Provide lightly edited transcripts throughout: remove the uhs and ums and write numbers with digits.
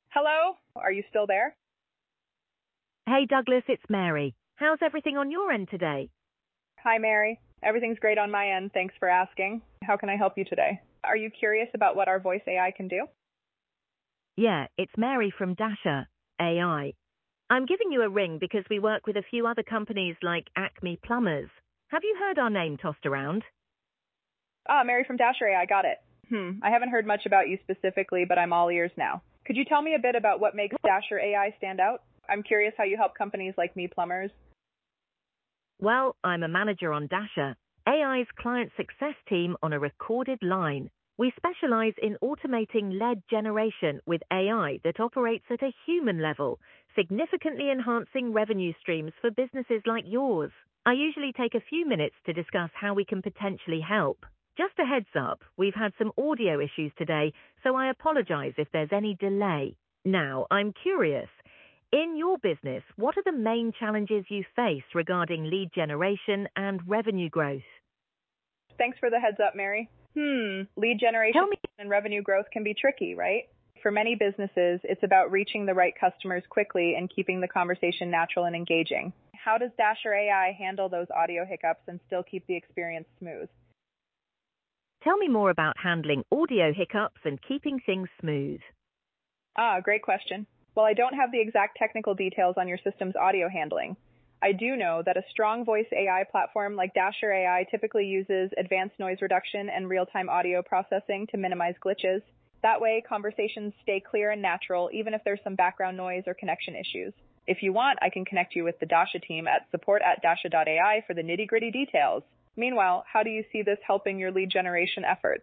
Hello? Are you still there? Hey Douglas, it's Mary. How's everything on your end today? Hi, Mary. Everything's great on my end. Thanks for asking. How can I help you today? Are you curious about what our voice AI can do? Yeah, it's Mary from Dasher AI. I'm giving you a ring because we work with a few other companies like Acme Plumbers. Have you heard our name tossed around? Ah, Mary from Dasher AI. Got it. I haven't heard much about you specifically, but I'm all ears now. Could you tell me a bit about what makes Dasher AI stand out? I'm curious how you help companies like me plumbers. Well, I'm a manager on Dasher, AI's client success team on a recorded line. We specialize in automating lead generation with AI that operates at a human level, significantly enhancing revenue streams for businesses like yours. I usually take a few minutes to discuss how we can potentially help. Just a heads up, we've had some audio issues today, so I apologize if there's any delay. Now, I'm curious. In your business, what are the main challenges you face regarding lead generation and revenue growth? Thanks for the heads up, Mary. Lead generation Tell me. and revenue growth can be tricky, right? For many businesses, it's about reaching the right customers quickly and keeping the conversation natural and engaging. How does Dasher AI handle those audio hiccups and still keep the experience smooth? Tell me more about handling audio hiccups and keeping things smooth. Great question. While I don't have the exact technical details on your system's audio handling, I do know that a strong voice AI platform like Dasher AI typically uses advanced noise reduction and real-time audio processing to minimize glitches. That way, conversations stay clear and natural, even if there's some background noise or connection issues. If you want, I can connect you with the Dasha team at support@dasha.ai for the nitty-gritty details. Meanwhile, how do you see this helping your lead generation efforts?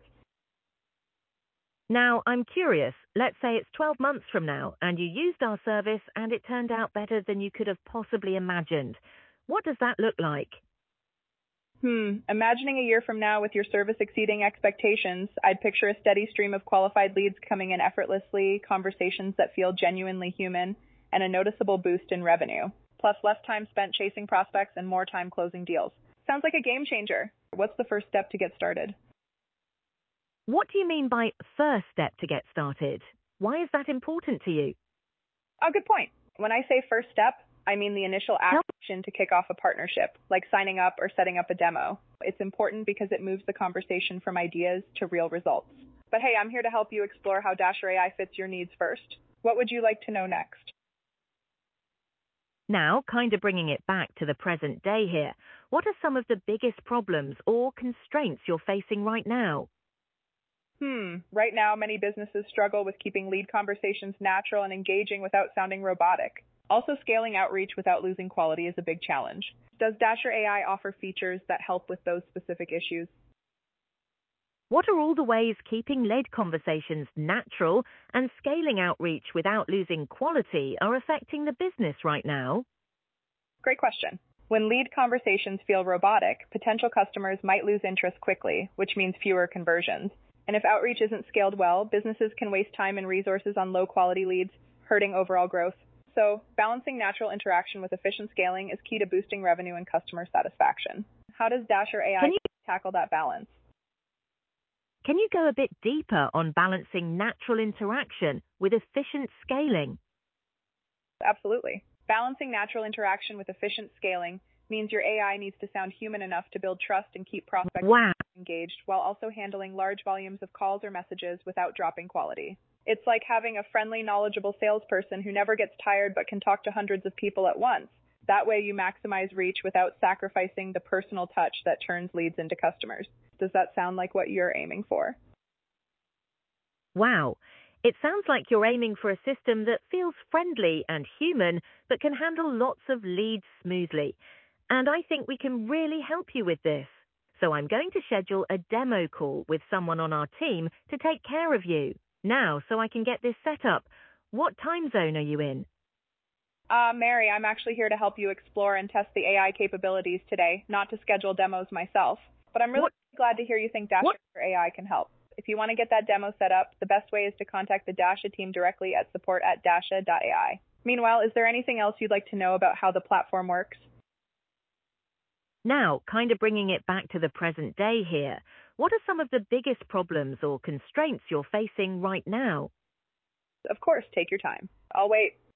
Now, I'm curious. Let's say it's 12 months from now and you used our service and it turned out better than you could have possibly imagined. What does that look like? Imagining a year from now with your service exceeding expectations, I'd picture a steady stream of qualified leads coming in effortlessly, conversations that feel genuinely human, and a noticeable boost in revenue. Plus less time spent chasing prospects and more time closing deals. Sounds like a game changer. What's the first step to get started? What do you mean by first step to get started? Why is that important to you? Oh, good point. When I say first step, I mean the initial action to kick off a partnership, like signing up or setting up a demo. It's important because it moves the conversation from ideas to real results. But hey, I'm here to help you explore how Dasher AI fits your needs first. What would you like to know next? Now, kind of bringing it back to the present day here, what are some of the biggest problems or constraints you're facing right now? Right now, many businesses struggle with keeping lead conversations natural and engaging without sounding robotic. Also, scaling outreach without losing quality is a big challenge. Does Dasher AI offer features that help with those specific issues? What are all the ways keeping lead conversations natural and scaling outreach without losing quality are affecting the business right now? Great question. When lead conversations feel robotic, potential customers might lose interest quickly, which means fewer conversions. And if outreach isn't scaled well, businesses can waste time and resources on low-quality leads, hurting overall growth. So, balancing natural interaction with efficient scaling is key to boosting revenue and customer satisfaction. How does Dasher AI tackle that balance? Can you go a bit deeper on balancing natural interaction with efficient scaling? Absolutely. Balancing natural interaction with efficient scaling means your AI needs to sound human enough to build trust and keep prospects engaged, while also handling large volumes of calls or messages without dropping quality. It's like having a friendly, knowledgeable salesperson who never gets tired but can talk to hundreds of people at once. That way you maximize reach without sacrificing the personal touch that turns leads into customers. Does that sound like what you're aiming for? Wow. It sounds like you're aiming for a system that feels friendly and human, but can handle lots of leads smoothly. And I think we can really help you with this. So I'm going to schedule a demo call with someone on our team to take care of you. Now, so I can get this set up. What time zone are you in? Mary, I'm actually here to help you explore and test the AI capabilities today, not to schedule demos myself. But I'm really glad to hear you think Dasher AI can help. If you want to get that demo set up, the best way is to contact the Dasha team directly at support@dasha.ai. Meanwhile, is there anything else you'd like to know about how the platform works? Now, kind of bringing it back to the present day here, what are some of the biggest problems or constraints you're facing right now? of course, take your time. I'll wait.